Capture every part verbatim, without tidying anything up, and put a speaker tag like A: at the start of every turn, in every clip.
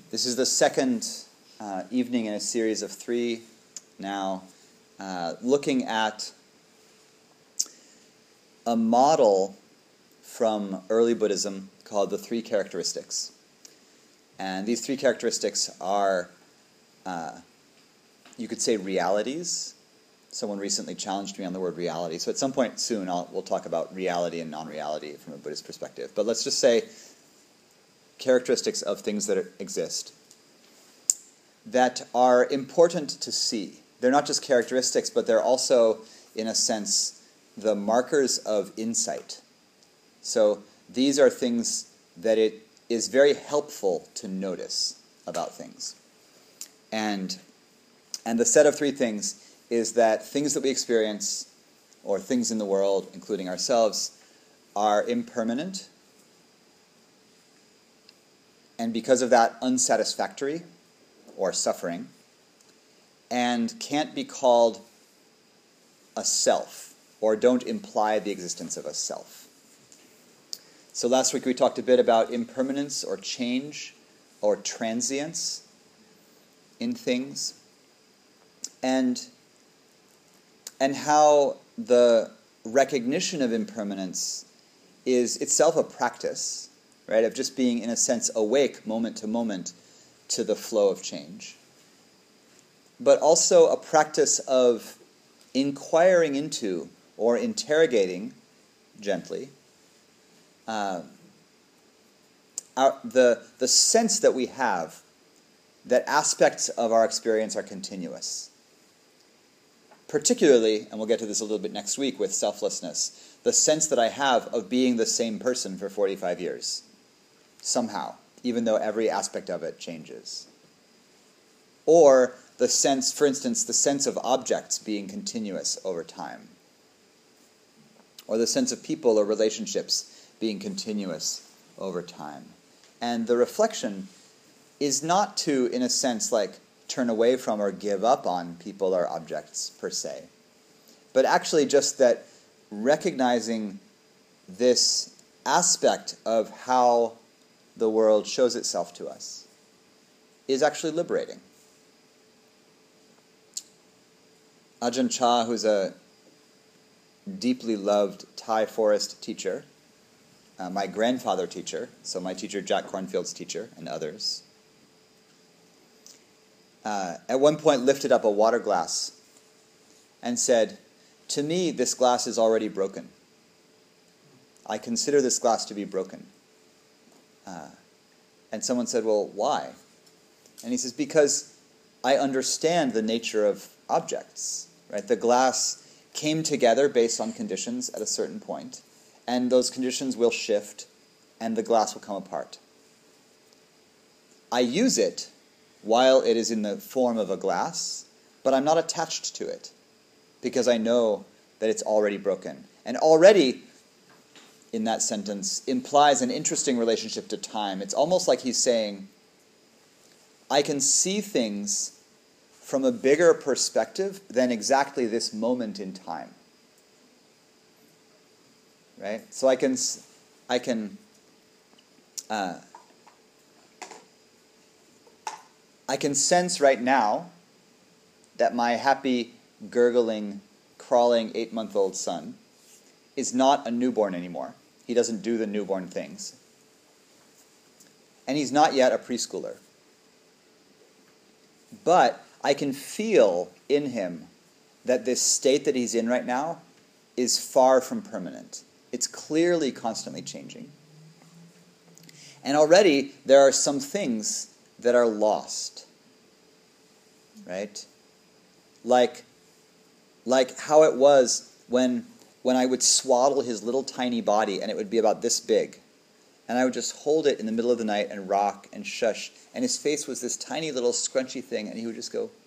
A: This is the second uh, evening in a series of three now, uh, looking at a model from early Buddhism called the three characteristics. And these three characteristics are, uh, you could say, realities. Someone recently challenged me on the word reality. So at some point soon, I'll, we'll talk about reality and non-reality from a Buddhist perspective. But let's just say characteristics of things that are, exist that are important to see. They're not just characteristics, but they're also, in a sense, the markers of insight. So these are things that it is very helpful to notice about things. And, and the set of three things is that things that we experience, or things in the world, including ourselves, are impermanent, and because of that, unsatisfactory or suffering, and can't be called a self, or don't imply the existence of a self. So last week we talked a bit about impermanence or change or transience in things, and, and how the recognition of impermanence is itself a practice, right, of just being, in a sense, awake moment to moment to the flow of change. But also a practice of inquiring into or interrogating, gently, uh, our, the, the sense that we have that aspects of our experience are continuous. Particularly, and we'll get to this a little bit next week with selflessness, the sense that I have of being the same person for forty-five years. Somehow, even though every aspect of it changes. Or the sense, for instance, the sense of objects being continuous over time. Or the sense of people or relationships being continuous over time. And the reflection is not to, in a sense, like turn away from or give up on people or objects per se, but actually just that recognizing this aspect of how the world shows itself to us is actually liberating. Ajahn Chah, who's a deeply loved Thai forest teacher, uh, my grandfather teacher, so my teacher Jack Cornfield's teacher, and others, uh, at one point lifted up a water glass and said, "To me, this glass is already broken. I consider this glass to be broken." Uh, and someone said, "Well, why?" And he says, "Because I understand the nature of objects, right? The glass came together based on conditions at a certain point, and those conditions will shift, and the glass will come apart. I use it while it is in the form of a glass, but I'm not attached to it, because I know that it's already broken." And already, in that sentence, implies an interesting relationship to time. It's almost like he's saying, I can see things from a bigger perspective than exactly this moment in time. Right? So I can, I can, uh, I can sense right now that my happy, gurgling, crawling eight-month-old son is not a newborn anymore. He doesn't do the newborn things. And he's not yet a preschooler. But I can feel in him that this state that he's in right now is far from permanent. It's clearly constantly changing. And already there are some things that are lost. Right? Like, like how it was when... when I would swaddle his little tiny body, and it would be about this big. And I would just hold it in the middle of the night and rock and shush. And his face was this tiny little scrunchy thing, and he would just go...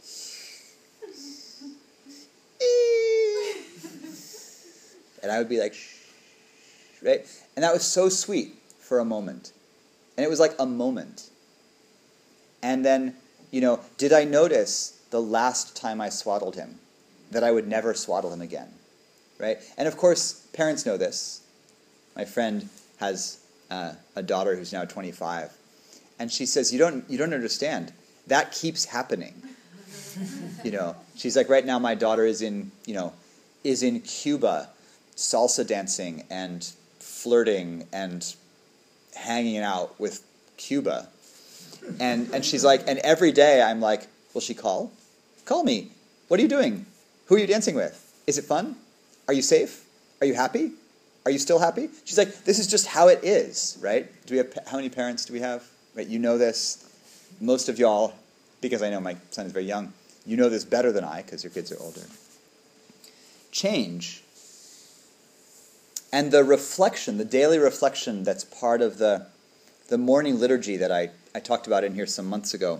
A: and I would be like, shh, right? And that was so sweet for a moment. And it was like a moment. And then, you know, did I notice the last time I swaddled him that I would never swaddle him again? Right? And of course, parents know this. My friend has uh, a daughter who's now twenty-five. And she says, you don't, you don't understand. That keeps happening. You know, she's like, right now my daughter is in, you know, is in Cuba, salsa dancing and flirting and hanging out with Cuba. And and she's like, and every day I'm like, will she call? Call me. What are you doing? Who are you dancing with? Is it fun? Are you safe? Are you happy? Are you still happy? She's like, this is just how it is, right? Do we have, how many parents do we have? Right, you know this. Most of y'all, because I know my son is very young, you know this better than I, because your kids are older. Change, and the reflection, the daily reflection that's part of the, the morning liturgy that I, I talked about in here some months ago.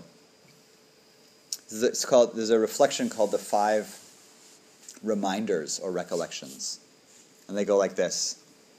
A: It's called, there's a reflection called the five reminders or recollections. And they go like this.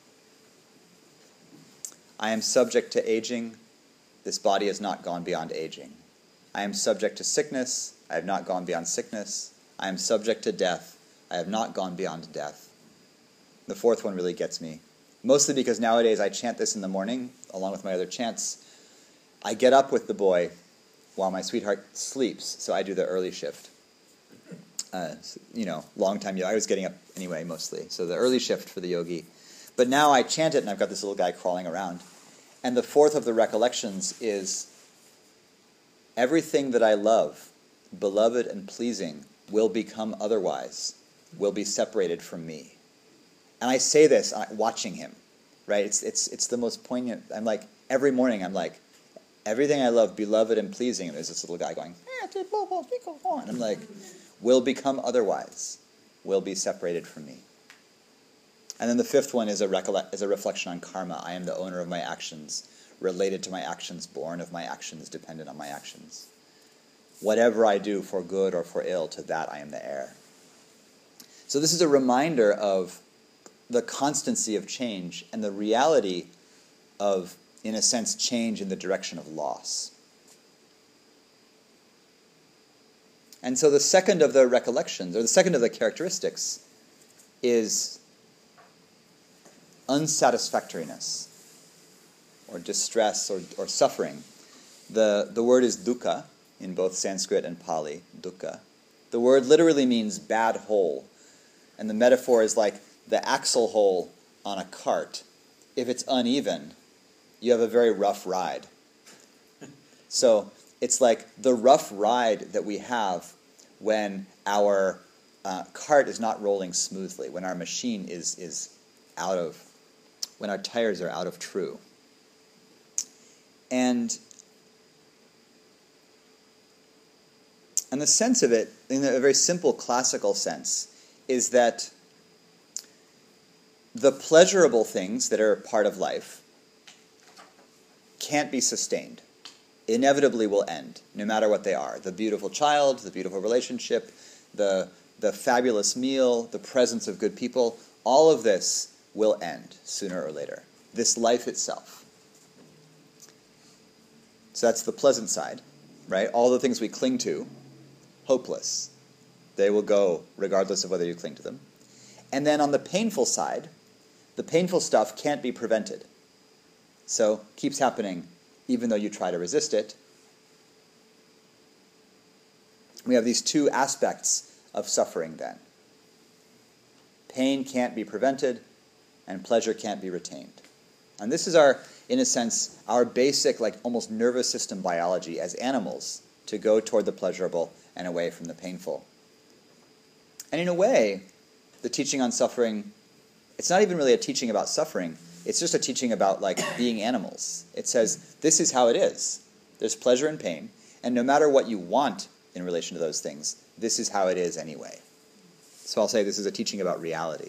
A: I am subject to aging. This body has not gone beyond aging. I am subject to sickness. I have not gone beyond sickness. I am subject to death. I have not gone beyond death. The fourth one really gets me. Mostly because nowadays I chant this in the morning, along with my other chants. I get up with the boy while my sweetheart sleeps, so I do the early shift. Uh, you know, long time, I was getting up anyway, mostly. So the early shift for the yogi. But now I chant it, and I've got this little guy crawling around. And the fourth of the recollections is, everything that I love, beloved and pleasing, will become otherwise, will be separated from me. And I say this uh, watching him, right? It's it's it's the most poignant. I'm like, every morning I'm like, everything I love, beloved and pleasing, and there's this little guy going, and I'm like, will become otherwise, will be separated from me. And then the fifth one is a, recollect, is a reflection on karma. I am the owner of my actions, related to my actions, born of my actions, dependent on my actions. Whatever I do for good or for ill, to that I am the heir. So this is a reminder of the constancy of change and the reality of, in a sense, change in the direction of loss. And so the second of the recollections, or the second of the characteristics, is unsatisfactoriness, or distress, or, or suffering. The, the word is dukkha, in both Sanskrit and Pali, dukkha. The word literally means bad hole, and the metaphor is like the axle hole on a cart. If it's uneven, you have a very rough ride. So it's like the rough ride that we have when our uh, cart is not rolling smoothly, when our machine is is out of, when our tires are out of true. And and the sense of it, in a very simple classical sense, is that the pleasurable things that are part of life can't be sustained. Inevitably will end, no matter what they are. The beautiful child, the beautiful relationship, the, the fabulous meal, the presence of good people, all of this will end sooner or later. This life itself. So that's the pleasant side, right? All the things we cling to, hopeless. They will go regardless of whether you cling to them. And then on the painful side, the painful stuff can't be prevented. So keeps happening even though you try to resist it. We have these two aspects of suffering then. Pain can't be prevented, and pleasure can't be retained. And this is our, in a sense, our basic, like almost nervous system biology as animals, to go toward the pleasurable and away from the painful. And in a way, the teaching on suffering, it's not even really a teaching about suffering. It's just a teaching about, like, being animals. It says, this is how it is. There's pleasure and pain, and no matter what you want in relation to those things, this is how it is anyway. So I'll say this is a teaching about reality.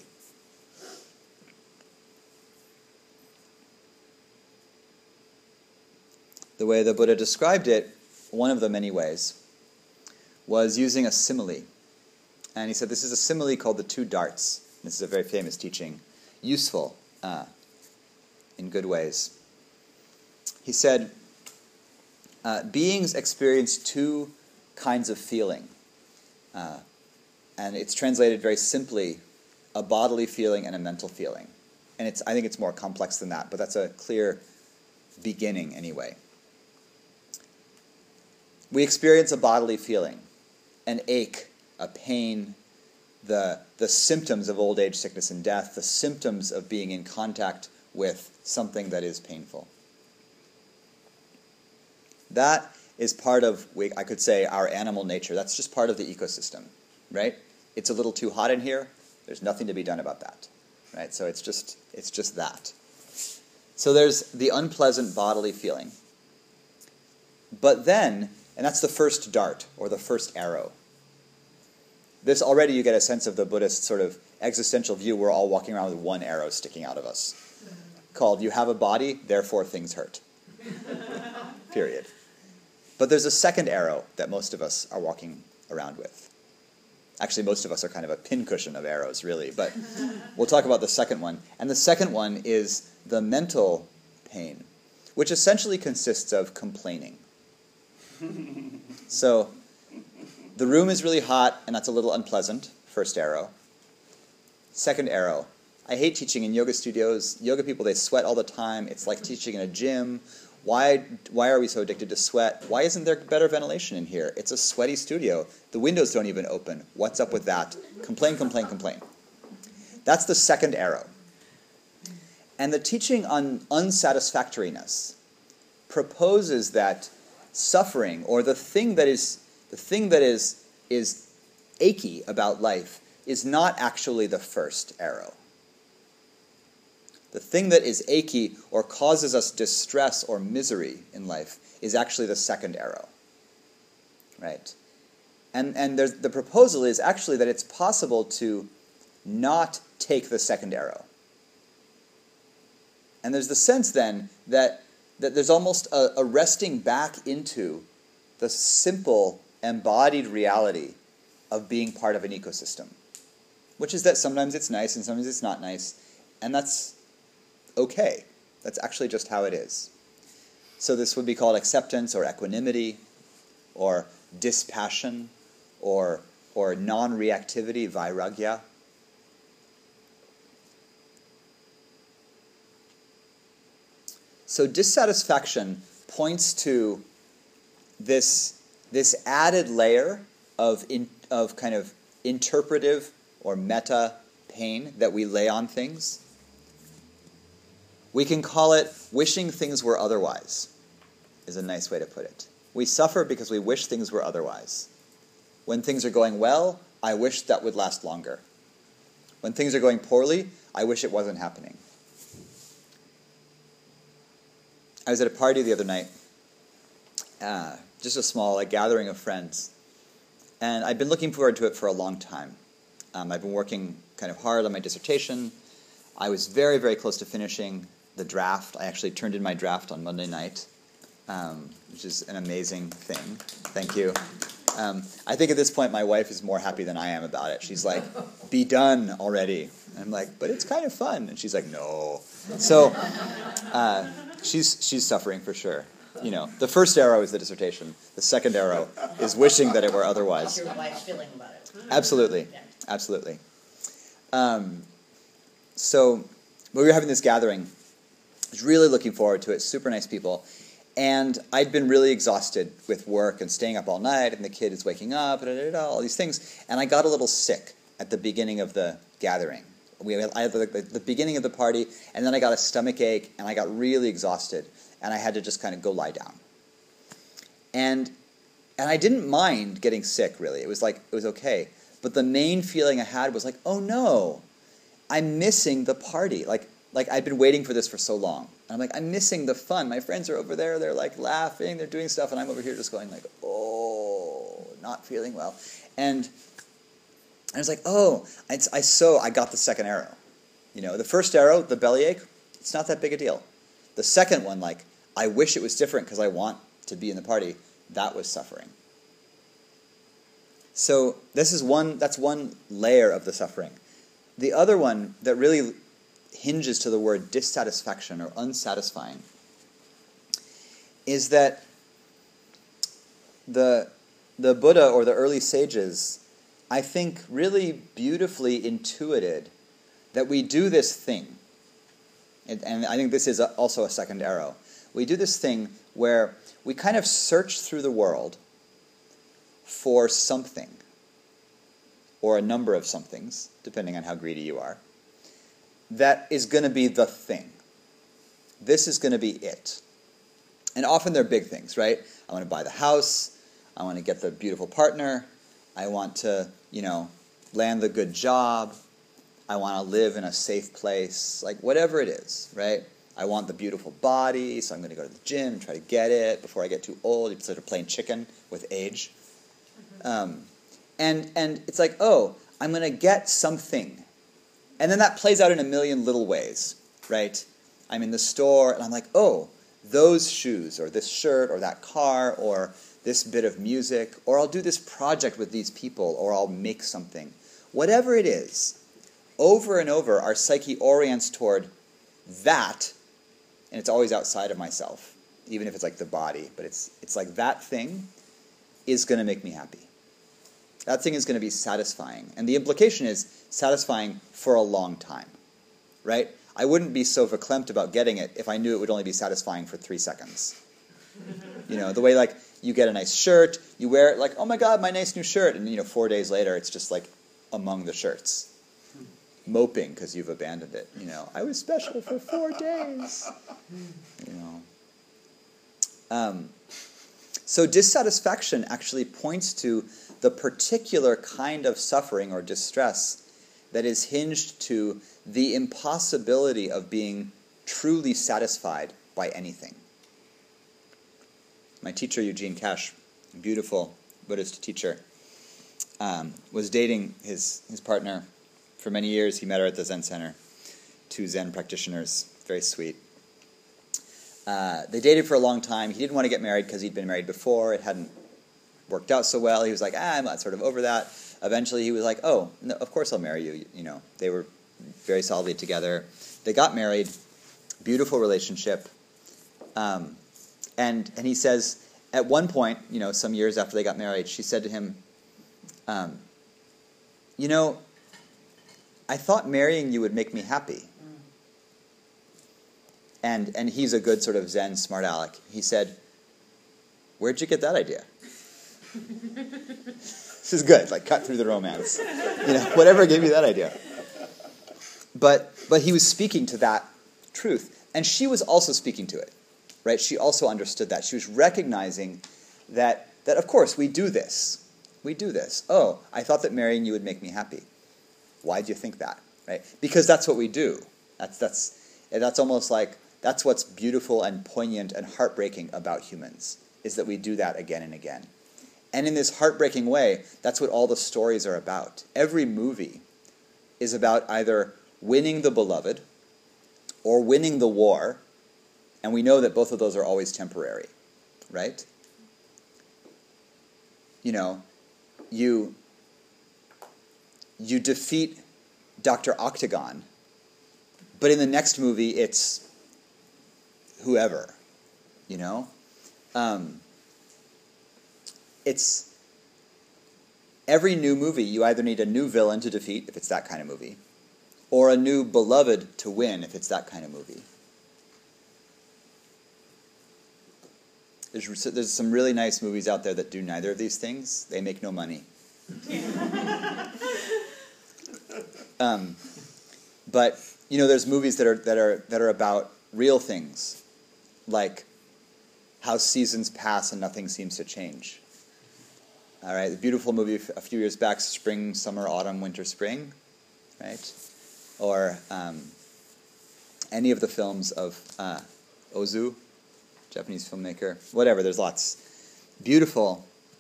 A: The way the Buddha described it, one of the many ways, was using a simile. And he said this is a simile called the two darts. This is a very famous teaching, useful uh, in good ways. He said, uh, beings experience two kinds of feeling. Uh, and it's translated very simply, a bodily feeling and a mental feeling. And it's I think it's more complex than that, but that's a clear beginning anyway. we experience a bodily feeling, an ache, a pain, the, the symptoms of old age, sickness, and death, the symptoms of being in contact with something that is painful. That is part of, we, I could say, our animal nature. That's just part of the ecosystem, right? It's a little too hot in here. There's nothing to be done about that, right? So it's just, it's just that. So there's the unpleasant bodily feeling. But then, and that's the first dart, or the first arrow. This already you get a sense of the Buddhist sort of existential view. We're all walking around with one arrow sticking out of us, called you have a body, therefore things hurt. Period. But there's a second arrow that most of us are walking around with. Actually, most of us are kind of a pincushion of arrows, really. But we'll talk about the second one. And the second one is the mental pain, which essentially consists of complaining. So the room is really hot, and that's a little unpleasant, first arrow. Second arrow, I hate teaching in yoga studios. Yoga people, they sweat all the time. It's like teaching in a gym. Why, why are we so addicted to sweat? Why isn't there better ventilation in here? It's a sweaty studio. The windows don't even open. What's up with that? Complain, complain, complain. That's the second arrow. And the teaching on unsatisfactoriness proposes that suffering, or the thing that is the thing that is is achy about life, is not actually the first arrow. The thing that is achy or causes us distress or misery in life is actually the second arrow, right? And and there's, the proposal is actually that it's possible to not take the second arrow. And there's the sense then that, that there's almost a, a resting back into the simple, embodied reality of being part of an ecosystem, which is that sometimes it's nice and sometimes it's not nice, and that's okay. That's actually just how it is. So this would be called acceptance or equanimity or dispassion or, or non-reactivity, vairagya. So dissatisfaction points to this, this added layer of, in, of kind of interpretive or meta pain that we lay on things. We can call it wishing things were otherwise, is a nice way to put it. We suffer because we wish things were otherwise. When things are going well, I wish that would last longer. When things are going poorly, I wish it wasn't happening. I was at a party the other night, uh, just a small like, gathering of friends, and I've been looking forward to it for a long time. Um, I've been working kind of hard on my dissertation. I was very, very close to finishing the draft. I actually turned in my draft on Monday night, um, which is an amazing thing. Thank you. Um, I think at this point my wife is more happy than I am about it. She's like, be done already. And I'm like, but it's kind of fun. And she's like, no. So uh, she's she's suffering for sure. You know, the first arrow is the dissertation. The second arrow is wishing that it were otherwise.
B: Your wife's feeling about it.
A: Absolutely.
B: Yeah.
A: Absolutely. Um, so we were having this gathering. I was really looking forward to it. Super nice people. And I'd been really exhausted with work and staying up all night, and the kid is waking up, da, da, da, all these things. And I got a little sick at the beginning of the gathering. We had, I had the, the, the beginning of the party, and then I got a stomach ache, and I got really exhausted, and I had to just kind of go lie down. And and I didn't mind getting sick, really. It was like, it was okay. But the main feeling I had was like, oh no, I'm missing the party. Like, like I'd been waiting for this for so long. And I'm like, I'm missing the fun. My friends are over there. They're like laughing. They're doing stuff. And I'm over here just going like, oh, not feeling well. And I was like, oh, I, I so I got the second arrow. You know, the first arrow, the bellyache, it's not that big a deal. The second one, like, I wish it was different because I want to be in the party. That was suffering. So this is one, that's one layer of the suffering. The other one that really hinges to the word dissatisfaction or unsatisfying is that the the Buddha or the early sages, I think, really beautifully intuited that we do this thing, and, and I think this is a, also a second arrow. We do this thing where we kind of search through the world for something, or a number of somethings, depending on how greedy you are, that is going to be the thing. This is going to be it. And often they're big things, right? I want to buy the house. I want to get the beautiful partner. I want to, you know, land the good job. I want to live in a safe place. Like, whatever it is, right? I want the beautiful body, so I'm going to go to the gym and try to get it before I get too old. It's sort of playing chicken with age. Um, and and it's like, oh, I'm going to get something. And then that plays out in a million little ways, right? I'm in the store, and I'm like, oh, those shoes, or this shirt, or that car, or this bit of music, or I'll do this project with these people, or I'll make something. Whatever it is, over and over, our psyche orients toward that, and it's always outside of myself, even if it's like the body, but it's it's like that thing is going to make me happy. That thing is going to be satisfying. And the implication is satisfying for a long time, right? I wouldn't be so verklempt about getting it if I knew it would only be satisfying for three seconds. You know, the way, like, you get a nice shirt, you wear it, like, oh my God, my nice new shirt, and, you know, four days later, it's just, like, among the shirts. Moping because you've abandoned it. You know, I was special for four days. You know. Um, so dissatisfaction actually points to the particular kind of suffering or distress that is hinged to the impossibility of being truly satisfied by anything. My teacher, Eugene Cash, beautiful Buddhist teacher, um, was dating his, his partner for many years. He met her at the Zen Center. Two Zen practitioners, very sweet. Uh, they dated for a long time. He didn't want to get married because he'd been married before. It hadn't worked out so well. He was like, ah, I'm not sort of over that. Eventually he was like, oh, no, of course I'll marry you. You know, they were very solidly together. They got married. Beautiful relationship. Um, and and he says, at one point, you know, some years after they got married, she said to him, um, you know, I thought marrying you would make me happy. And and he's a good sort of Zen smart aleck. He said, where'd you get that idea? This is good, like cut through the romance. You know, whatever gave you that idea. But but he was speaking to that truth. And she was also speaking to it. Right? She also understood that. She was recognizing that that of course we do this. We do this. Oh, I thought that marrying you would make me happy. Why do you think that? Right? Because that's what we do. That's that's that's almost like that's what's beautiful and poignant and heartbreaking about humans, is that we do that again and again. And in this heartbreaking way, that's what all the stories are about. Every movie is about either winning the beloved or winning the war, and we know that both of those are always temporary, right? You know, you you defeat Doctor Octagon, but in the next movie it's whoever, you know? Um, it's every new movie, you either need a new villain to defeat, if it's that kind of movie, or a new beloved to win, if it's that kind of movie. There's, there's some really nice movies out there that do neither of these things. They make no money. um, but you know, there's movies that are that are that are about real things, like how seasons pass and nothing seems to change. All right, the beautiful movie a few years back, Spring, Summer, Autumn, Winter, Spring, right? Or um, any of the films of uh, Ozu, Japanese filmmaker, whatever. There's lots. Beautiful.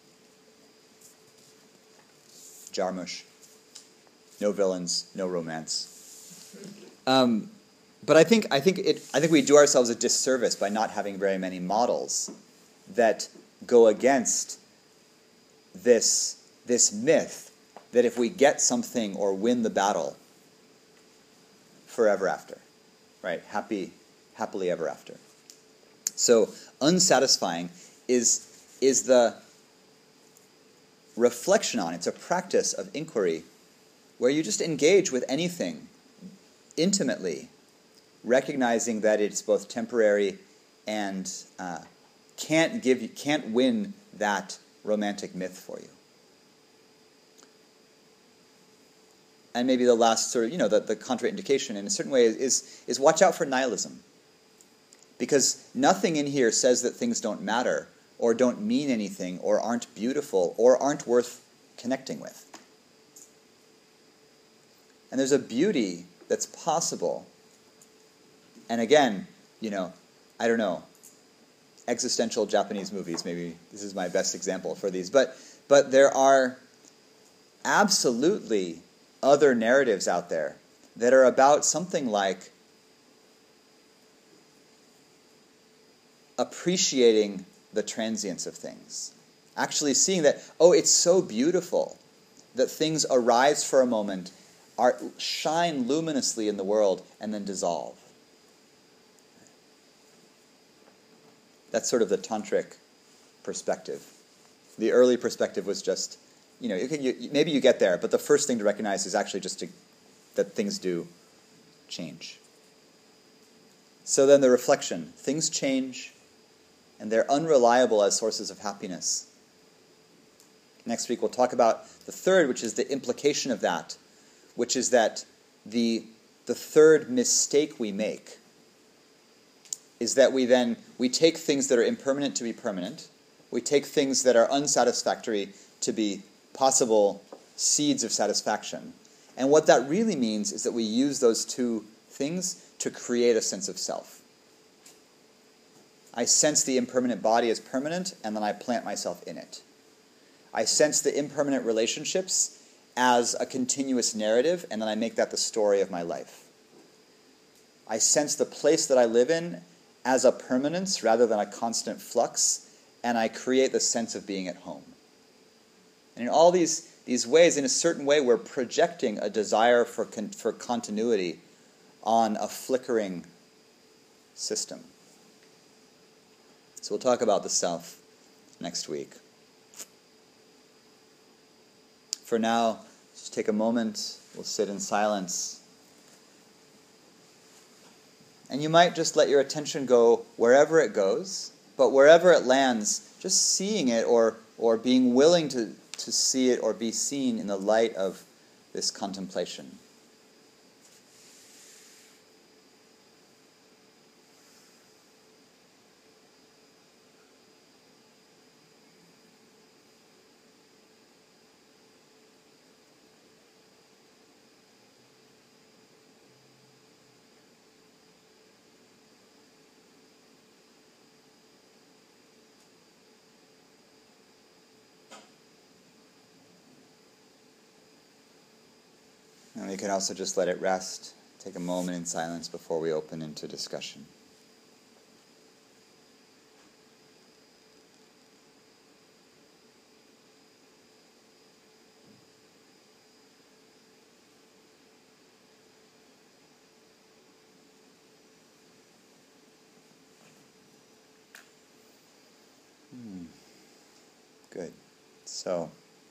A: Jarmusch. No villains, no romance. Um, but I think I think it I think we do ourselves a disservice by not having very many models that go against this this myth that if we get something or win the battle, forever after, right? Happy, happily ever after. So unsatisfying is is the reflection on, it's a practice of inquiry where you just engage with anything intimately, recognizing that it's both temporary and uh, can't give you, can't win that romantic myth for you. and maybe the last sort of, you know, the, the contraindication in a certain way is, is, is watch out for nihilism. Because nothing in here says that things don't matter, or don't mean anything, or aren't beautiful, or aren't worth connecting with. And there's a beauty that's possible. And again, you know, I don't know, existential Japanese movies, maybe this is my best example for these, but but there are absolutely other narratives out there that are about something like appreciating the transience of things. Actually seeing that, oh, it's so beautiful that things arise for a moment, are shine luminously in the world, and then dissolve. That's sort of the tantric perspective. The early perspective was just, you know, you can, you, maybe you get there, but the first thing to recognize is actually just to, that things do change. So then the reflection, things change, and they're unreliable as sources of happiness. Next week we'll talk about the third, which is the implication of that, which is that the, the third mistake we make is that we then, we take things that are impermanent to be permanent, we take things that are unsatisfactory to be possible seeds of satisfaction. And what that really means is that we use those two things to create a sense of self. I sense the impermanent body as permanent, and then I plant myself in it. I sense the impermanent relationships as a continuous narrative, and then I make that the story of my life. I sense the place that I live in as a permanence rather than a constant flux, and I create the sense of being at home. And in all these, these ways, in a certain way, we're projecting a desire for, con- for continuity on a flickering system. So we'll talk about the self next week. For now, just take a moment, we'll sit in silence. And you might just let your attention go wherever it goes, but wherever it lands, just seeing it or, or being willing to, to see it or be seen in the light of this contemplation. And we can also just let it rest, take a moment in silence before we open into discussion. Hmm. Good. So...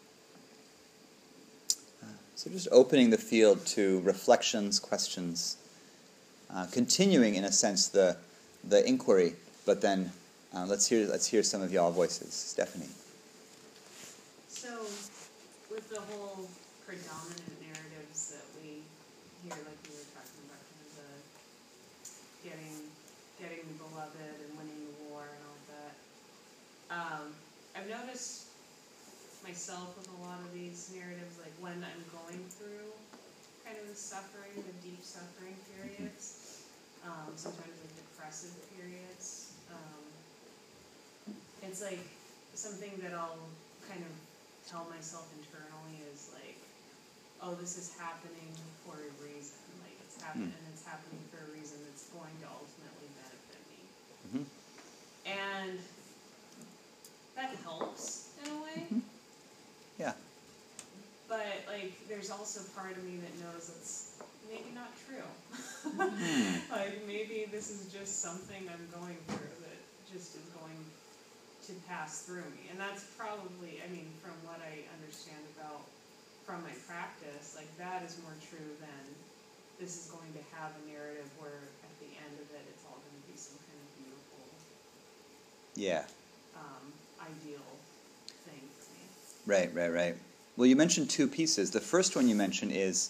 A: So just opening the field to reflections, questions, uh, continuing in a sense the the inquiry, but then uh, let's hear let's hear some of y'all voices. Stephanie.
B: So, with the whole predominant narratives that we hear, like we were talking about, kind of the getting getting the beloved and winning the war and all that, um, I've noticed myself with a lot of these narratives, like when I'm going through kind of the suffering, the deep suffering periods, um, sometimes like depressive periods, um, it's like something that I'll kind of tell myself internally is like, oh, this is happening for a reason, like it's happening, mm. and it's happening for a reason that's going to ultimately benefit me.
A: Mm-hmm.
B: And that helps in a way.
A: Mm-hmm. Yeah.
B: But, like, there's also part of me that knows that's maybe not true.
A: mm.
B: Like, maybe this is just something I'm going through that just is going to pass through me. And that's probably, I mean, from what I understand about, from my practice, like, that is more true than this is going to have a narrative where at the end of it, it's all going to be some kind of beautiful,
A: yeah,
B: um, ideal thing for me.
A: Right, right, right. Well, you mentioned two pieces. The first one you mentioned is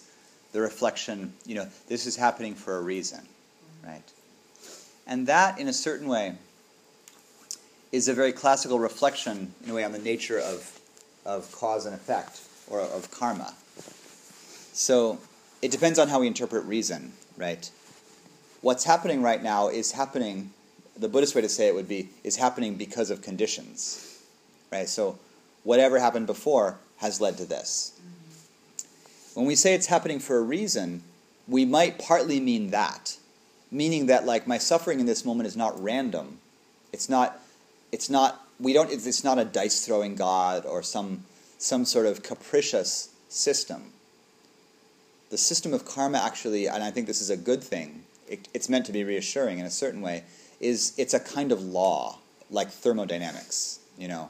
A: the reflection, you know, this is happening for a reason, right? And that, in a certain way, is a very classical reflection, in a way, on the nature of, of cause and effect, or of karma. So it depends on how we interpret reason, right? What's happening right now is happening, the Buddhist way to say it would be, is happening because of conditions, right? So whatever happened before has led to this. When we say it's happening for a reason, we might partly mean that, meaning that, like, my suffering in this moment is not random. It's not, it's not, we don't, it's, it's not a dice-throwing God or some, some sort of capricious system. The system of karma actually, and I think this is a good thing, it, it's meant to be reassuring in a certain way, is it's a kind of law, like thermodynamics, you know.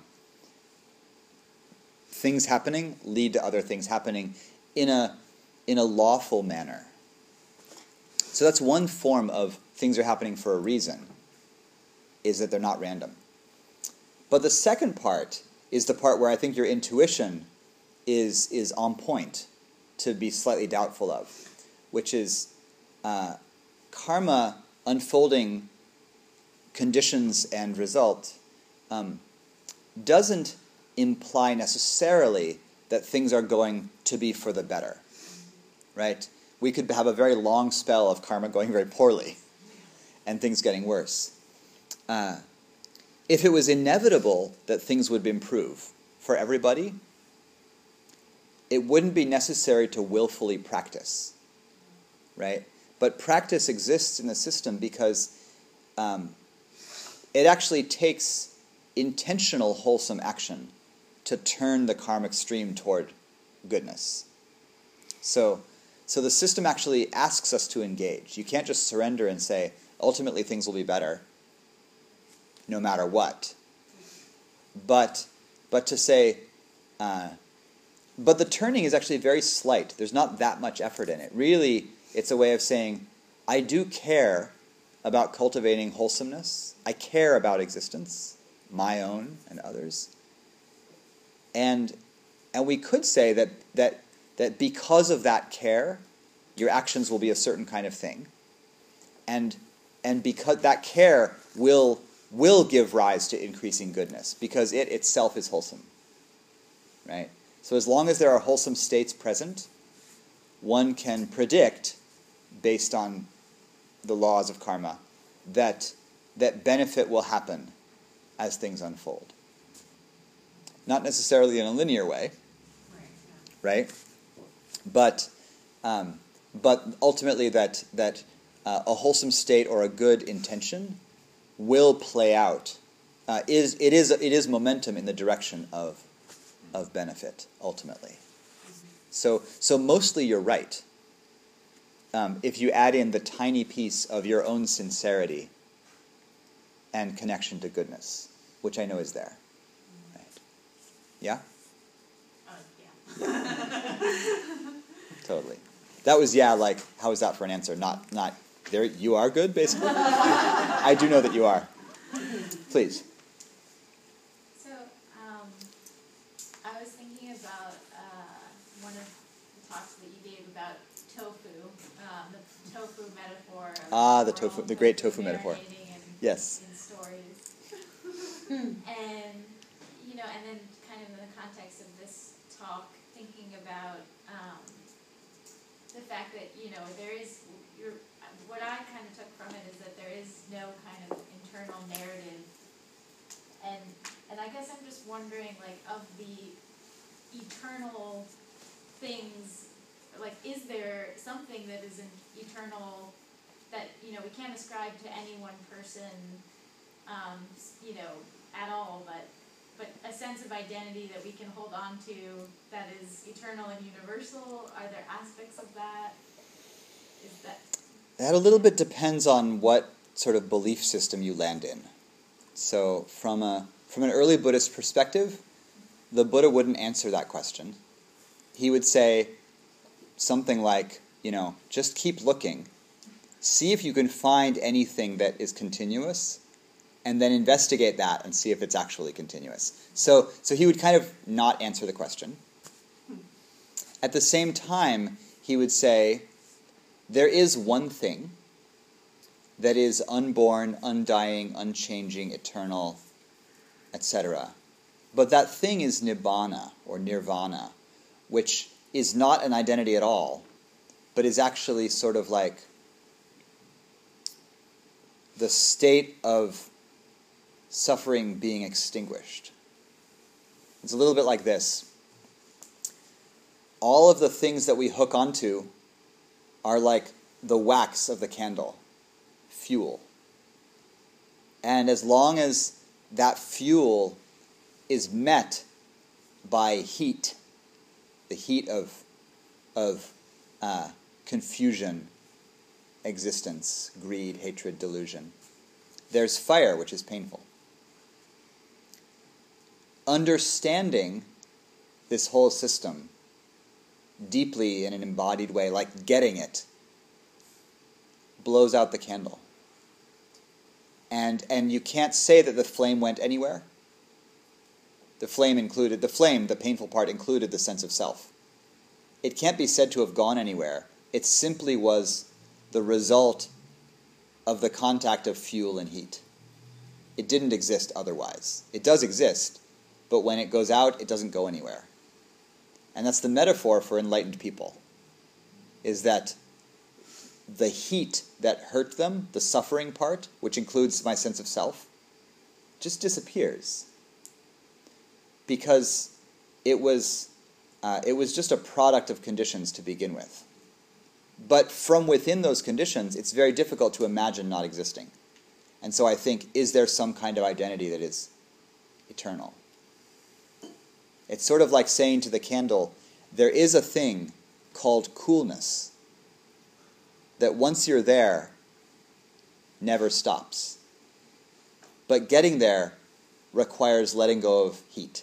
A: Things happening lead to other things happening in a in a lawful manner. So that's one form of things are happening for a reason, is that they're not random. But the second part is the part where I think your intuition is is on point to be slightly doubtful of, which is uh, karma unfolding conditions and result um, doesn't imply necessarily that things are going to be for the better, right? We could have a very long spell of karma going very poorly and things getting worse. Uh, if it was inevitable that things would improve for everybody, it wouldn't be necessary to willfully practice, right? But practice exists in the system because um, it actually takes intentional wholesome action to turn the karmic stream toward goodness. So, so the system actually asks us to engage. You can't just surrender and say, ultimately things will be better, no matter what. But, but to say, uh, but the turning is actually very slight. There's not that much effort in it. Really, it's a way of saying, I do care about cultivating wholesomeness. I care about existence, my own and others. And and we could say that that that because of that care, your actions will be a certain kind of thing. And and because that care will will give rise to increasing goodness, because it itself is wholesome. Right? So as long as there are wholesome states present, one can predict, based on the laws of karma, that that benefit will happen as things unfold. Not necessarily in a linear way,
B: Right.
A: right? But um, but ultimately that that uh, a wholesome state or a good intention will play out. Uh, is it is it is momentum in the direction of of benefit ultimately.
B: Mm-hmm.
A: So so mostly you're right. Um, if you add in the tiny piece of your own sincerity and connection to goodness, which I know is there. Yeah?
B: Uh, yeah.
A: Totally. That was, yeah, like, how is that for an answer? Not, not, there, you are good, basically? I do know that you are. Please.
C: So, um, I was thinking about uh, one of the talks that you gave about tofu, um, the tofu metaphor. Of
A: Ah, the
C: the
A: tofu,
C: world
A: the great
C: of
A: tofu metaphor.
C: marinating In,
A: Yes.
C: in stories. And, you know, and then kind of in the context of this talk, thinking about um, the fact that, you know, there is, you're, what I kind of took from it is that there is no kind of internal narrative. And and I guess I'm just wondering, like, of the eternal things, like, is there something that is an eternal, that, you know, we can't ascribe to any one person, um, you know, at all, but but a sense of identity that we can hold on to that is eternal and universal? Are there aspects of that? Is that...
A: That a little bit depends on what sort of belief system you land in. So from a from an early Buddhist perspective, the Buddha wouldn't answer that question. He would say something like, you know, just keep looking. See if you can find anything that is continuous, and then investigate that and see if it's actually continuous. So, so he would kind of not answer the question. At the same time, he would say, there is one thing that is unborn, undying, unchanging, eternal, et cetera. But that thing is nibbana, or nirvana, which is not an identity at all, but is actually sort of like the state of suffering being extinguished. It's a little bit like this. All of the things that we hook onto are like the wax of the candle, fuel. And as long as that fuel is met by heat, the heat of, of uh, confusion, existence, greed, hatred, delusion, there's fire, which is painful. Understanding this whole system deeply in an embodied way, like getting it, blows out the candle. And and you can't say that the flame went anywhere. The flame included, the flame, the painful part, included the sense of self. It can't be said to have gone anywhere. It simply was the result of the contact of fuel and heat. It didn't exist otherwise. It does exist, but when it goes out, it doesn't go anywhere. And that's the metaphor for enlightened people, is that the heat that hurt them, the suffering part, which includes my sense of self, just disappears. Because it was, uh, it was just a product of conditions to begin with. But from within those conditions, it's very difficult to imagine not existing. And so I think, is there some kind of identity that is eternal? It's sort of like saying to the candle, there is a thing called coolness that once you're there, never stops. But getting there requires letting go of heat.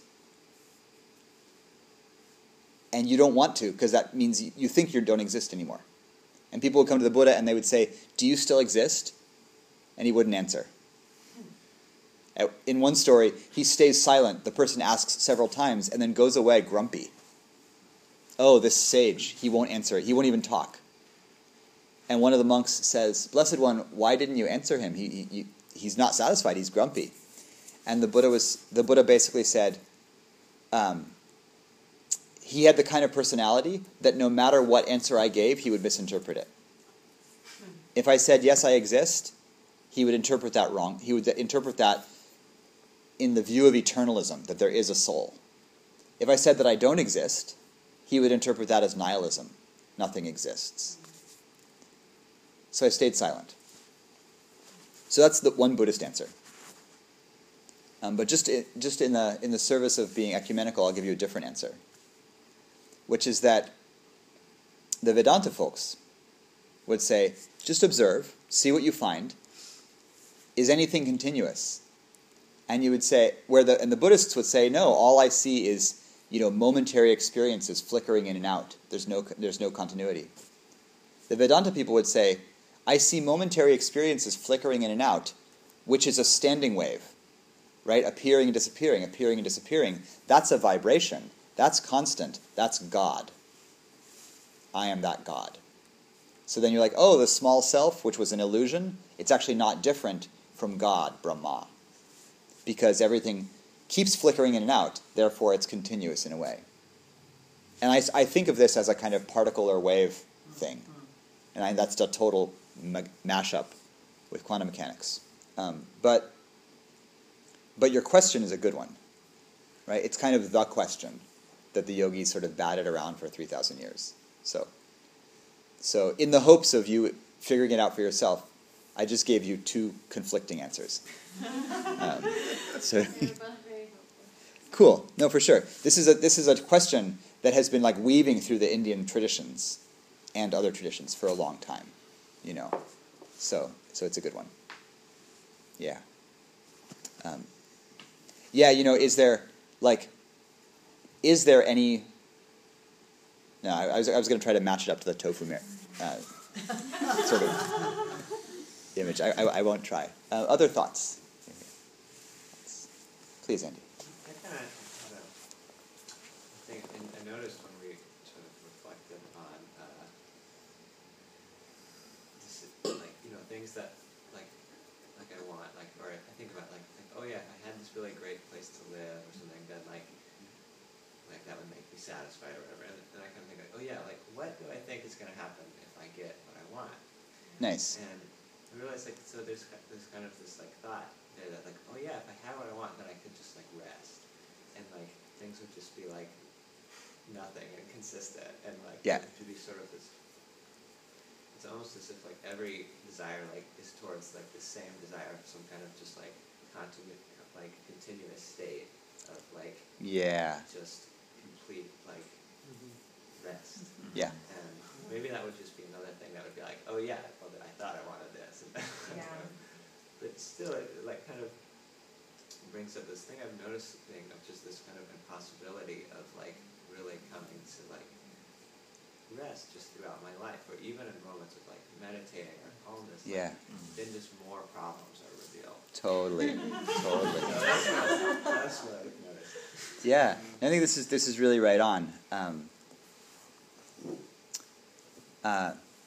A: And you don't want to, because that means you think you don't exist anymore. And people would come to the Buddha and they would say, do you still exist? And he wouldn't answer. In one story, he stays silent. The person asks several times and then goes away grumpy. Oh, this sage, he won't answer. He won't even talk. And one of the monks says, Blessed One, why didn't you answer him? He, he, he's not satisfied. He's grumpy. And the Buddha was the Buddha basically said, um, he had the kind of personality that no matter what answer I gave, he would misinterpret it. If I said, yes, I exist, he would interpret that wrong. He would interpret that in the view of eternalism, that there is a soul. If I said that I don't exist, he would interpret that as nihilism. Nothing exists. So I stayed silent. So that's the one Buddhist answer. Um, but just in, just in the in the service of being ecumenical, I'll give you a different answer, which is that the Vedanta folks would say, just observe, see what you find. Is anything continuous? And you would say, where the and the Buddhists would say, no, all I see is, you know, momentary experiences flickering in and out. There's no there's no continuity. The Vedanta people would say, I see momentary experiences flickering in and out, which is a standing wave, right? Appearing and disappearing, appearing and disappearing. That's a vibration. That's constant. That's God. I am that God. So then you're like, oh, the small self, which was an illusion, it's actually not different from God, Brahma. Because everything keeps flickering in and out, therefore it's continuous in a way. And I, I think of this as a kind of particle or wave thing. And I, that's a total ma- mashup with quantum mechanics. Um, but, but your question is a good one, right? It's kind of the question that the yogis sort of batted around for three thousand years. So, so in the hopes of you figuring it out for yourself, I just gave you two conflicting answers. Um, so, cool. No, for sure. This is a this is a question that has been like weaving through the Indian traditions and other traditions for a long time. You know, so so it's a good one. Yeah. Um, yeah. You know, is there like, is there any? No, I, I was I was going to try to match it up to the tofu mir, uh, sort of image. I, I I won't try. Uh, other thoughts? Please, Andy.
D: I kind of had a thing, and I noticed when we sort of reflected on uh, things that like like I want, like or I think about like, like oh yeah, if I had this really great place to live or something, then like like that would make me satisfied or whatever. And then I kind of think like, oh yeah, like what do I think is going to happen if I get what I want?
A: Nice.
D: And I realized like so there's there's kind of this like thought there that like, oh yeah, if I had what I want, then I could just like rest, and like things would just be like nothing and consistent, and like
A: yeah.
D: it would be sort of this. It's almost as if like every desire like is towards like the same desire of some kind of just like continu like continuous state of like
A: yeah
D: just complete like rest.
A: Yeah.
D: And maybe that would just be another thing that would be like, oh yeah, well I thought I wanted this.
B: Yeah.
D: But still, it like kind of brings up this thing I've noticed thing of just this kind of impossibility of like really coming to like rest just throughout my life, or even in moments of like meditating or calmness.
A: Yeah.
D: Like, then just more problems are revealed.
A: Totally. Totally.
D: So that's what, that's what I've noticed.
A: Yeah, I think this is this is really right on. Um, uh,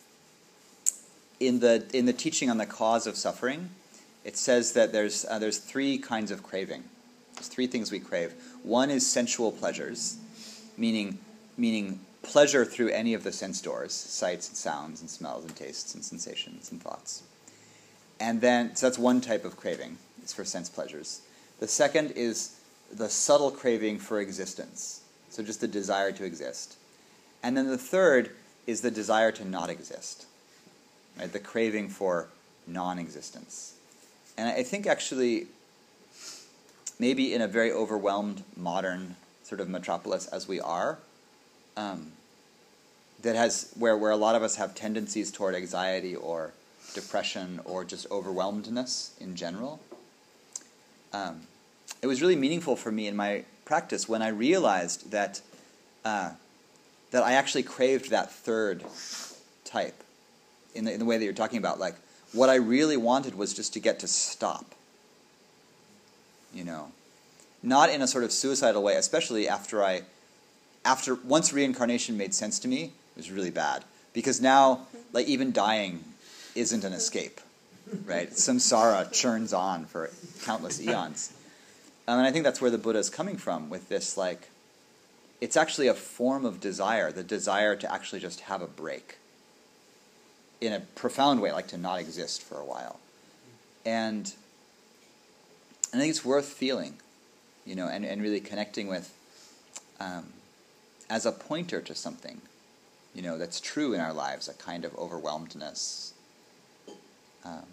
A: in the in the teaching on the cause of suffering, it says that there's uh, there's three kinds of craving. There's three things we crave. One is sensual pleasures, meaning meaning pleasure through any of the sense doors, sights and sounds and smells and tastes and sensations and thoughts. And then, so that's one type of craving. It's for sense pleasures. The second is the subtle craving for existence. So just the desire to exist. And then the third is the desire to not exist. Right? The craving for non-existence. And I think actually, maybe in a very overwhelmed modern sort of metropolis as we are, um, that has where, where a lot of us have tendencies toward anxiety or depression or just overwhelmedness in general. Um, it was really meaningful for me in my practice when I realized that uh, that I actually craved that third type in the, in the way that you're talking about. Like, what I really wanted was just to get to stop. You know, not in a sort of suicidal way, especially after I, after once reincarnation made sense to me, it was really bad. Because now, like, even dying isn't an escape, right? Samsara churns on for countless eons. Um, and I think that's where the Buddha is coming from with this, like, it's actually a form of desire, the desire to actually just have a break in a profound way, like to not exist for a while. And I think it's worth feeling, you know, and, and really connecting with um, as a pointer to something, you know, that's true in our lives, a kind of overwhelmedness. Um,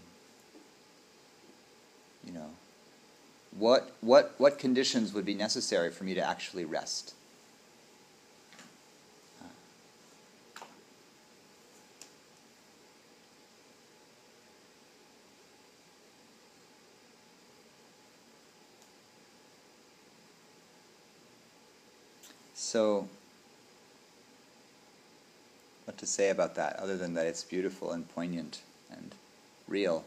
A: you know, what what what conditions would be necessary for me to actually rest? Uh, so, what to say about that, other than that it's beautiful and poignant and real?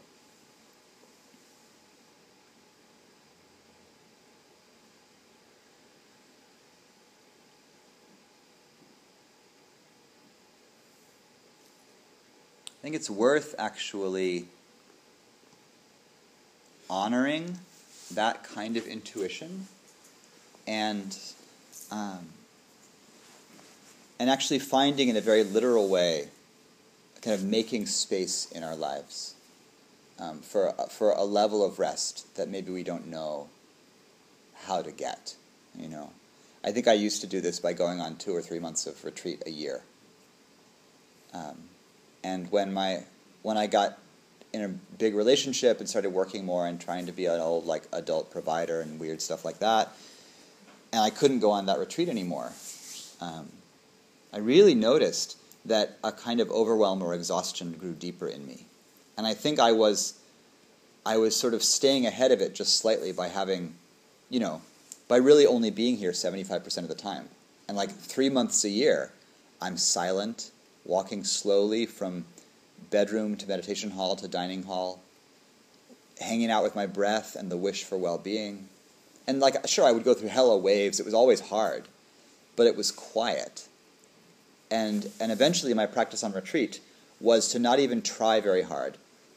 A: I think it's worth actually honoring that kind of intuition and um, and actually finding in a very literal way, kind of making space in our lives um, for for a level of rest that maybe we don't know how to get. You know, I think I used to do this by going on two or three months of retreat a year. Um, And when my when I got in a big relationship and started working more and trying to be an old like adult provider and weird stuff like that, and I couldn't go on that retreat anymore, um, I really noticed that a kind of overwhelm or exhaustion grew deeper in me, and I think I was I was sort of staying ahead of it just slightly by having, you know, by really only being here seventy-five percent of the time, and like three months a year, I'm silent, walking slowly from bedroom to meditation hall to dining hall, hanging out with my breath and the wish for well-being. And like, sure, I would go through hella waves. It was always hard, but it was quiet. And and eventually my practice on retreat was to not even try very hard,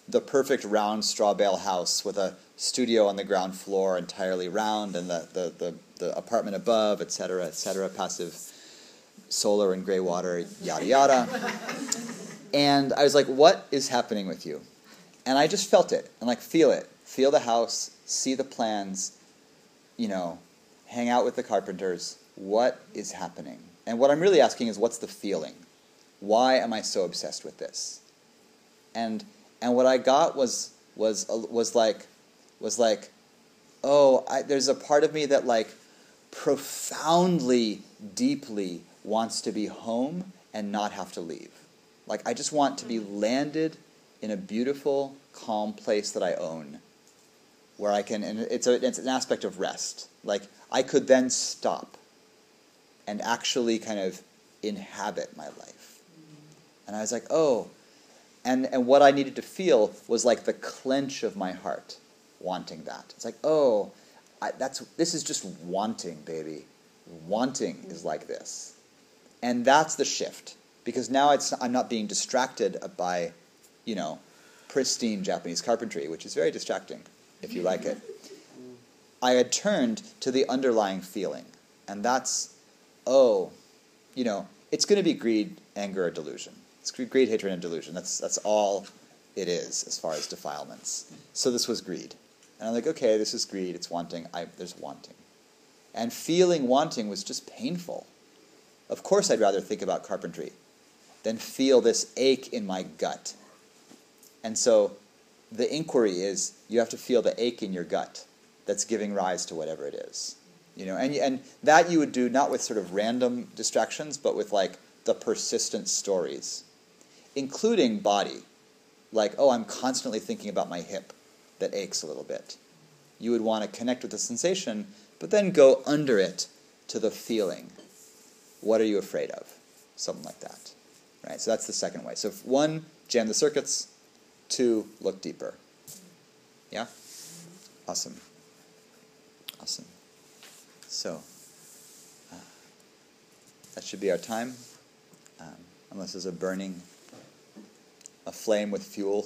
A: the perfect round straw bale house with a studio on the ground floor entirely round, and the, the, the, the apartment above, et cetera, et cetera, passive solar and gray water, yada, yada. And I was like, what is happening with you? And I just felt it, and like feel it. Feel the house, see the plans, you know, hang out with the carpenters. What is happening? And what I'm really asking is, what's the feeling? Why am I so obsessed with this? And and what I got was was was like was like, oh, I, there's a part of me that like profoundly, deeply wants to be home and not have to leave. Like I just want to be landed in a beautiful, calm place that I own, where I can, and it's a, it's an aspect of rest. Like I could then stop and actually kind of inhabit my life. And I was like, oh, and and what I needed to feel was like the clench of my heart, wanting that. It's like, oh, I, that's this is just wanting, baby. Wanting is like this, and that's the shift, because now it's I'm not being distracted by, you know, pristine Japanese carpentry, which is very distracting if you like it. I had turned to the underlying feeling, and that's, oh, you know, it's going to be greed, anger, or delusion. It's greed, hatred, and delusion. That's that's all it is as far as defilements. So this was greed. And I'm like, okay, this is greed. It's wanting. I, there's wanting. And feeling wanting was just painful. Of course I'd rather think about carpentry than feel this ache in my gut. And so the inquiry is, you have to feel the ache in your gut that's giving rise to whatever it is. You know, and and that you would do not with sort of random distractions, but with like the persistent stories, including body. Like, oh, I'm constantly thinking about my hip that aches a little bit. You would want to connect with the sensation, but then go under it to the feeling. What are you afraid of? Something like that. Right? So that's the second way. So if one, jam the circuits. Two, look deeper. Yeah? Awesome. Awesome. So, uh, that should be our time. Um, unless there's a burning, a flame with fuel.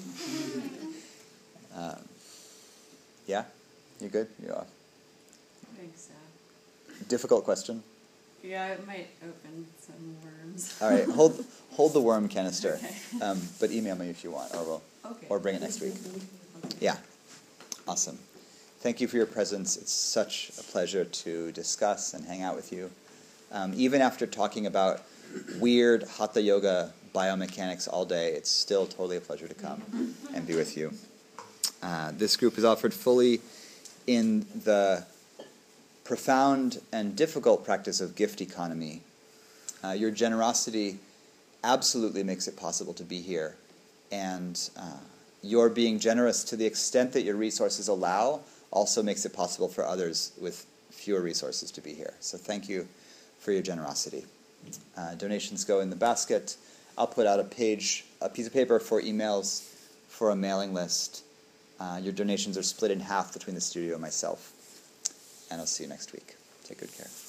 A: um, yeah? You good? You're off.
B: I think so.
A: Difficult question.
B: Yeah, it might open some worms.
A: All right, hold hold the worm canister,
B: Okay.
A: um, but email me if you want, or we'll,
B: Okay.
A: or bring it next week.
B: Okay.
A: Yeah, awesome. Thank you for your presence. It's such a pleasure to discuss and hang out with you. Um, even after talking about weird hatha yoga biomechanics all day, it's still totally a pleasure to come and be with you. Uh, this group is offered fully in the profound and difficult practice of gift economy. Uh, your generosity absolutely makes it possible to be here. And uh, your being generous to the extent that your resources allow also makes it possible for others with fewer resources to be here. So thank you for your generosity. Uh, donations go in the basket. I'll put out a page, a piece of paper for emails for a mailing list. Uh, your donations are split in half between the studio and myself. And I'll see you next week. Take good care.